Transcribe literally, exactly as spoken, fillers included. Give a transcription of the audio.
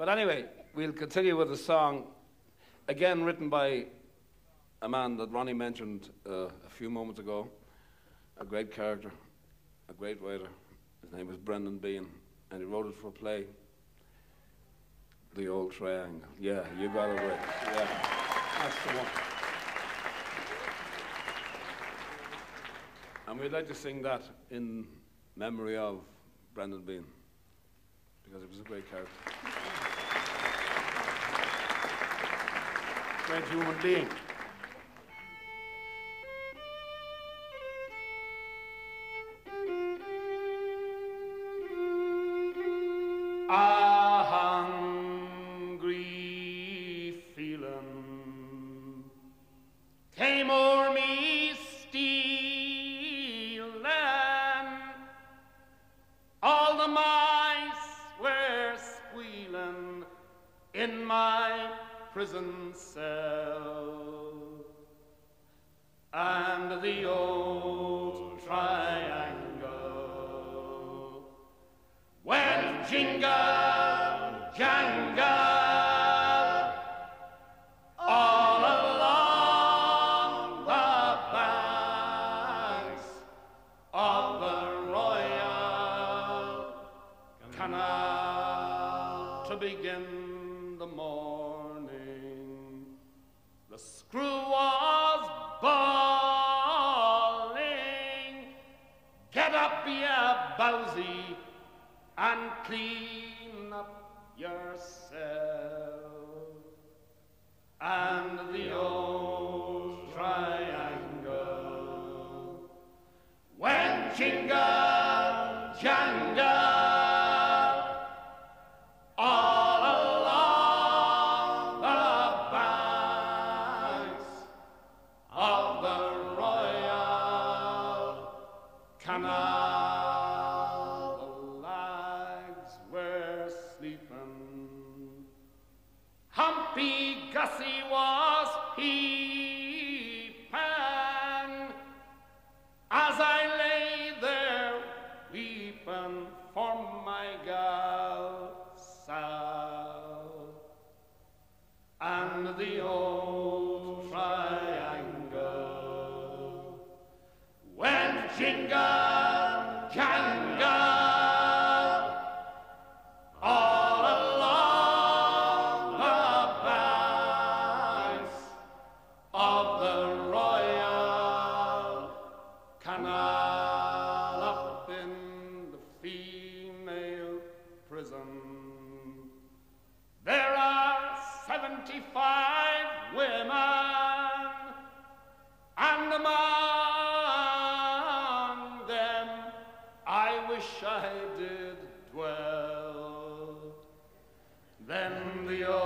But anyway, we'll continue with a song, again written by a man that Ronnie mentioned uh, a few moments ago, a great character, a great writer. His name was Brendan Behan, and he wrote it for a play, The Old Triangle. Yeah, you got it right. Yeah, that's the one. And we'd like to sing that in memory of Brendan Behan, because he was a great character. Great human being. A hungry feeling came o'er me stealing. All the mice were squealing in my prison cell, and the old triangle went jingle, jangle all along the banks of the Royal Canal. To begin the morning, the screw was bawling, "Get up, ya bowsy, and clean up yourself." And the old triangle went jingle, jangle all along the banks of the Royal Canal. The lags were sleeping, Humpy Gussie was peeping, as I lay there weeping for my gal Sal. And the old triangle went jingle, jangle all along the banks of the Royal Canal. Up in the female prison there are seventy-five women, and among them I wish I did dwell. Then the